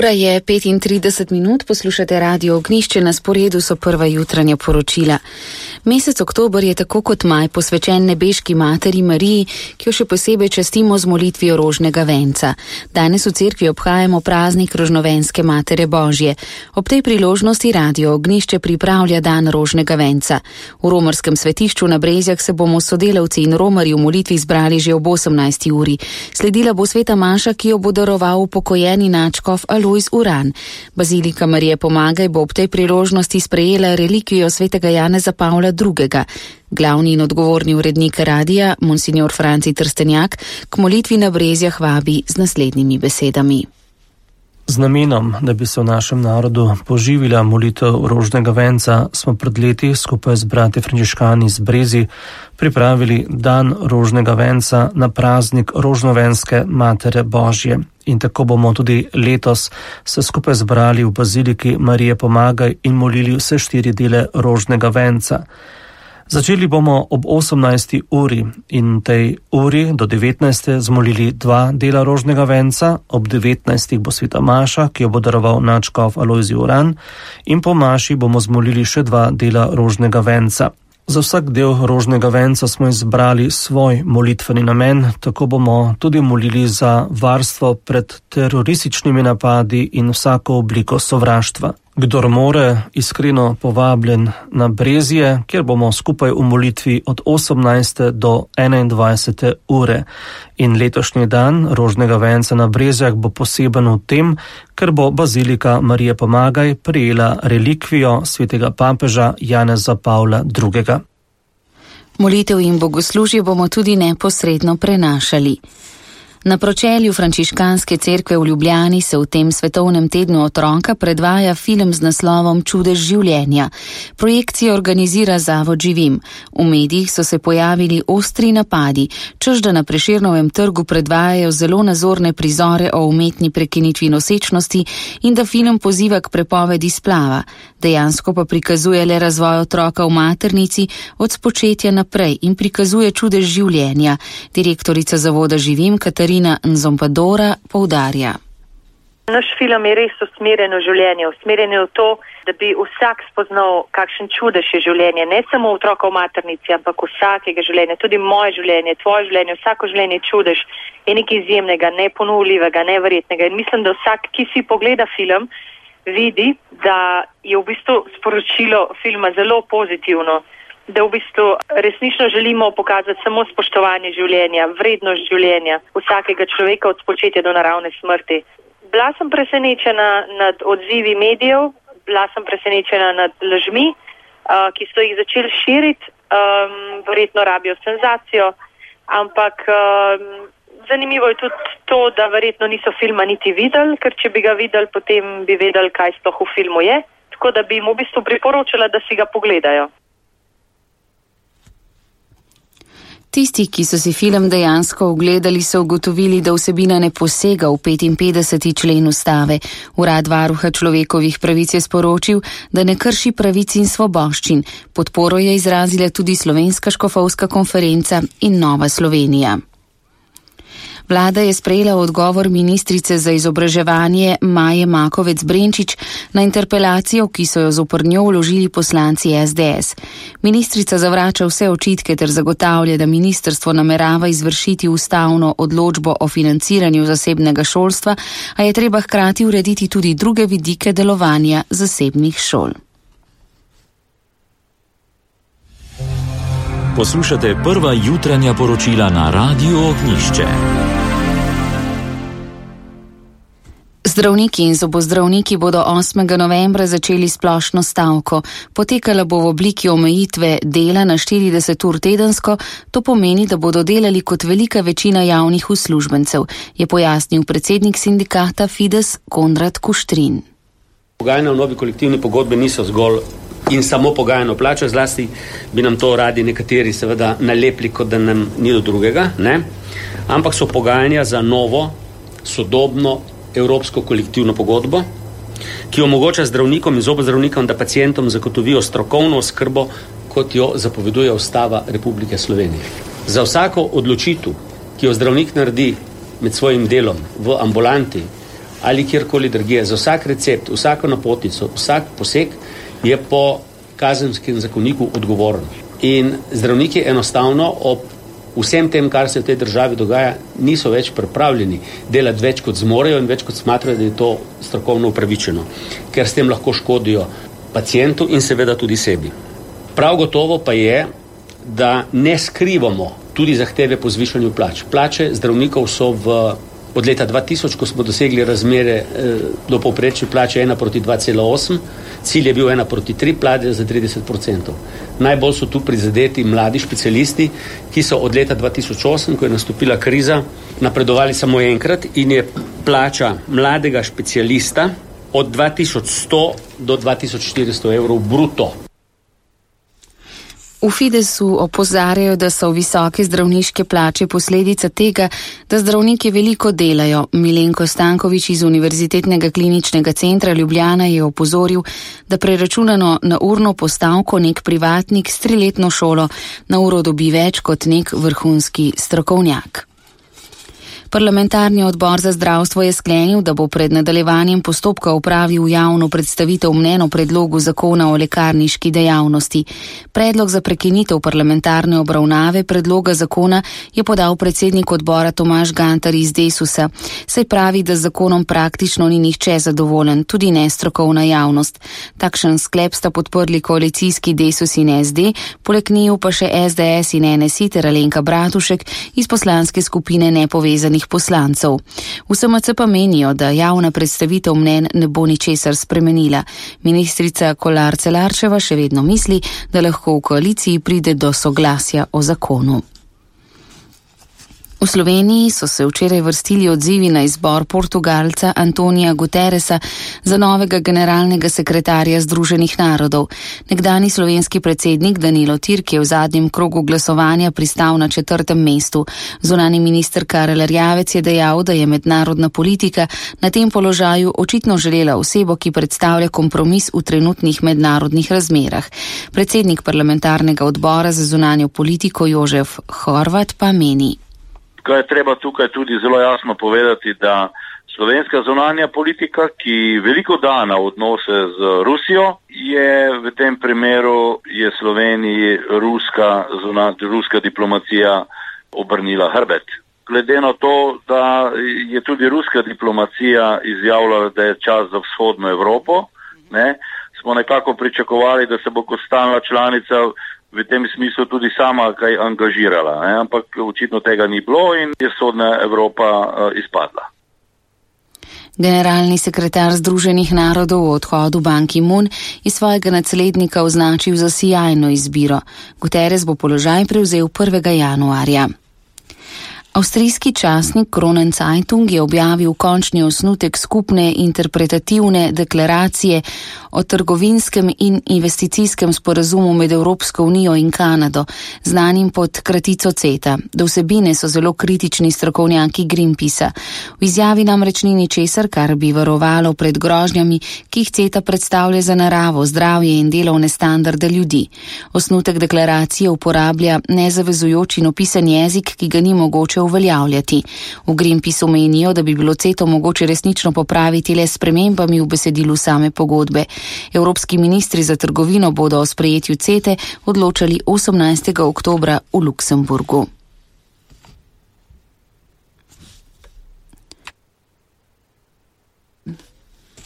Ura je 35 minut, poslušate Radio Ognjišče, na sporedu so prva jutranja poročila. Mesec oktober je tako kot maj posvečen nebeški materi Mariji, ki jo še posebej častimo z molitvijo rožnega venca. Danes v cerkvi obhajamo praznik rožnovenske matere Božje. Ob tej priložnosti Radio Ognjišče pripravlja dan rožnega venca. V romarskem svetišču na Brezjah se bomo sodelavci in romarji v molitvi zbrali že ob 18. uri. Sledila bo sveta maša, ki jo bo daroval upokojeni nadškof Alojz Uran. Bazilika Marije Pomagaj bo ob tej priložnosti sprejela relikvijo svetega Janeza Pavla II. Glavni in odgovorni urednik radija, monsignor Franci Trstenjak, k molitvi na Brezjah vabi z naslednjimi besedami. Z namenom, da bi se v našem narodu poživila molitev rožnega venca, smo pred leti skupaj z brati frančiškani z Brezij pripravili dan rožnega venca na praznik rožnovenske matere Božje. In tako bomo tudi letos se skupaj zbrali v baziliki Marije Pomagaj in molili vse 4 dele rožnega venca. Začeli bomo ob 18. uri in tej uri do 19. zmolili 2 dela rožnega venca, ob 19. bo sveta maša, ki jo bo daroval nadškof Alojz Uran, in po maši bomo zmolili še 2 dela rožnega venca. Za vsak del rožnega venca smo izbrali svoj molitveni namen, tako bomo tudi molili za varstvo pred terorističnimi napadi in vsako obliko sovraštva. Kdor more, iskreno povabljen na Brezje, kjer bomo skupaj v molitvi od 18. do 21. ure. In letošnji dan rožnega venca na Brezjah bo poseben v tem, ker bo bazilika Marije Pomagaj prejela relikvijo svetega papeža Janeza Pavla II. Molitev in bogoslužje bomo tudi neposredno prenašali. Na pročelju frančiškanske cerkve v Ljubljani se v tem svetovnem tednu otroka predvaja film z naslovom Čudež življenja. Projekcijo organizira Zavod Živim. V medijih so se pojavili ostri napadi, češ da na Prešernovem trgu predvajajo zelo nazorne prizore o umetni prekinitvi nosečnosti in da film poziva k prepovedi splava. Dejansko pa prikazuje le razvoj otroka v maternici od spočetja naprej in prikazuje čudež življenja. Direktorica Zavoda Živim Katarina Nzompadora poudarja. Naš film je res usmerjen v življenje, usmerjen v to, da bi vsak spoznal, kakšen čudež je življenje. Ne samo otroka v maternici, ampak vsakega življenja, tudi moje življenje, tvoje življenje, vsako življenje je čudež, je nekaj izjemnega, neponovljivega, neverjetnega. In mislim, da vsak, ki si pogleda film, vidi, da je v bistvu sporočilo filma zelo pozitivno, da v bistvu resnično želimo pokazati samo spoštovanje življenja, vrednost življenja vsakega človeka od spočetja do naravne smrti. Bila sem presenečena nad odzivi medijev, bila sem presenečena nad lažmi, ki so jih začeli širiti, verjetno rabijo senzacijo, ampak zanimivo je tudi to, da verjetno niso filma niti videli, ker če bi ga videli, potem bi vedeli, kaj sploh v filmu je. Tako da bi jim v bistvu priporočala, da si ga pogledajo. Tisti, ki so si film dejansko ogledali, so ugotovili, da vsebina ne posega v 55. člen ustave. Urad varuha človekovih pravic je sporočil, da ne krši pravic in svoboščin. Podporo je izrazila tudi Slovenska škofovska konferenca in Nova Slovenija. Vlada je sprejela odgovor ministrice za izobraževanje Maje Makovec Brenčič na interpelacijo, ki so jo zoper njo vložili poslanci SDS. Ministrica zavrača vse očitke ter zagotavlja, da ministrstvo namerava izvršiti ustavno odločbo o financiranju zasebnega šolstva, a je treba hkrati urediti tudi druge vidike delovanja zasebnih šol. Poslušate prva jutranja poročila na Radiu Ognjišče. Zdravniki in zobozdravniki bodo 8. novembra začeli splošno stavko. Potekala bo v obliki omejitve dela na 40 ur tedensko, to pomeni, da bodo delali kot velika večina javnih uslužbencev, je pojasnil predsednik sindikata Fides Konrad Kuštrin. Pogajanja v novi kolektivni pogodbi niso zgolj in samo pogajano plačo, zlasti bi nam to radi nekateri seveda nalepli, kot da nam ni do drugega, ne? Ampak so pogajanja za novo, sodobno evropsko kolektivno pogodbo, ki omogoča zdravnikom in zobozdravnikom, da pacientom zagotovijo strokovno oskrbo, kot jo zapoveduje Ustava Republike Slovenije. Za vsako odločitev, ki jo zdravnik naredi med svojim delom v ambulanti ali kjerkoli drugje, za vsak recept, vsako napotnico, vsak poseg je po kazenskem zakoniku odgovoren. In zdravniki enostavno ob vsem tem, kar se v tej državi dogaja, niso več pripravljeni delati več kot zmorejo in več kot smatrajo, da je to strokovno upravičeno, ker s tem lahko škodijo pacientu in seveda tudi sebi. Prav gotovo pa je, da ne skrivamo tudi zahteve po zvišanju plač. Plače zdravnikov so od leta 2000, ko smo dosegli razmere do povprečne plače 1:2,8, cilj je bil 1:3, plače za 30%. Najbolj so tu prizadeti mladi specialisti, ki so od leta 2008, ko je nastopila kriza, napredovali samo enkrat in je plača mladega specialista od 2100 do 2400 evrov bruto. V Fidesu opozarjajo, da so visoke zdravniške plače posledica tega, da zdravniki veliko delajo. Milenko Stanković iz Univerzitetnega kliničnega centra Ljubljana je opozoril, da preračunano na urno postavko nek privatnik s 3-letno šolo na uro dobi več kot nek vrhunski strokovnjak. Parlamentarni odbor za zdravstvo je sklenil, da bo pred nadaljevanjem postopka opravil javno predstavitev mnenj o predlogu zakona o lekarniški dejavnosti. Predlog za prekinitev parlamentarne obravnave predloga zakona je podal predsednik odbora Tomaž Gantar iz Desusa. Saj pravi, da z zakonom praktično ni nihče zadovoljen, tudi ne strokovna javnost. Takšen sklep sta podprli koalicijski Desus in SD, poleg njiju pa še SDS in NSI ter Alenka Bratušek iz poslanske skupine nepovezanih poslancev. V SMC pa menijo, da javna predstavitev mnenj ne bo ničesar spremenila. Ministrica Kolar Celarčeva še vedno misli, da lahko v koaliciji pride do soglasja o zakonu. V Sloveniji so se včeraj vrstili odzivi na izbor Portugalca Antonija Guterresa za novega generalnega sekretarja Združenih narodov. Nekdani slovenski predsednik Danilo Türk je v zadnjem krogu glasovanja pristal na 4. mestu. Zunanji minister Karel Erjavec je dejal, da je mednarodna politika na tem položaju očitno želela osebo, ki predstavlja kompromis v trenutnih mednarodnih razmerah. Predsednik parlamentarnega odbora za zunanjo politiko Jožef Horvat pa meni. Kaj je treba tukaj tudi zelo jasno povedati, da slovenska zunanja politika, ki veliko da na odnose z Rusijo, je v tem primeru je Sloveniji ruska diplomacija obrnila hrbet. Glede na to, da je tudi ruska diplomacija izjavljala, da je čas za vzhodno Evropo, smo nekako pričakovali, da se bo kot stalna članica v tem smislu tudi sama kaj angažirala, ampak očitno tega ni bilo in je vzhodna Evropa izpadla. Generalni sekretar Združenih narodov v odhodu Ban Ki-moon je svojega naslednika označil za sijajno izbiro. Guterres bo položaj prevzel 1. januarja. Avstrijski časnik Kronen Zeitung je objavil končni osnutek skupne interpretativne deklaracije o trgovinskem in investicijskem sporazumu med Evropsko unijo in Kanado, znanim pod kratico CETA. Do vsebine so zelo kritični strokovnjaki Greenpeacea. V izjavi namreč ni ničesar, kar bi varovalo pred grožnjami, ki jih CETA predstavlja za naravo, zdravje in delovne standarde ljudi. Osnutek deklaracije uporablja nezavezujoč in opisan jezik, ki ga ni mogoče uveljavljati. V Greenpeaceu menijo, da bi bilo CETO mogoče resnično popraviti le s spremembami v besedilu same pogodbe. Evropski ministri za trgovino bodo o sprejetju CETE odločali 18. oktobra v Luksemburgu.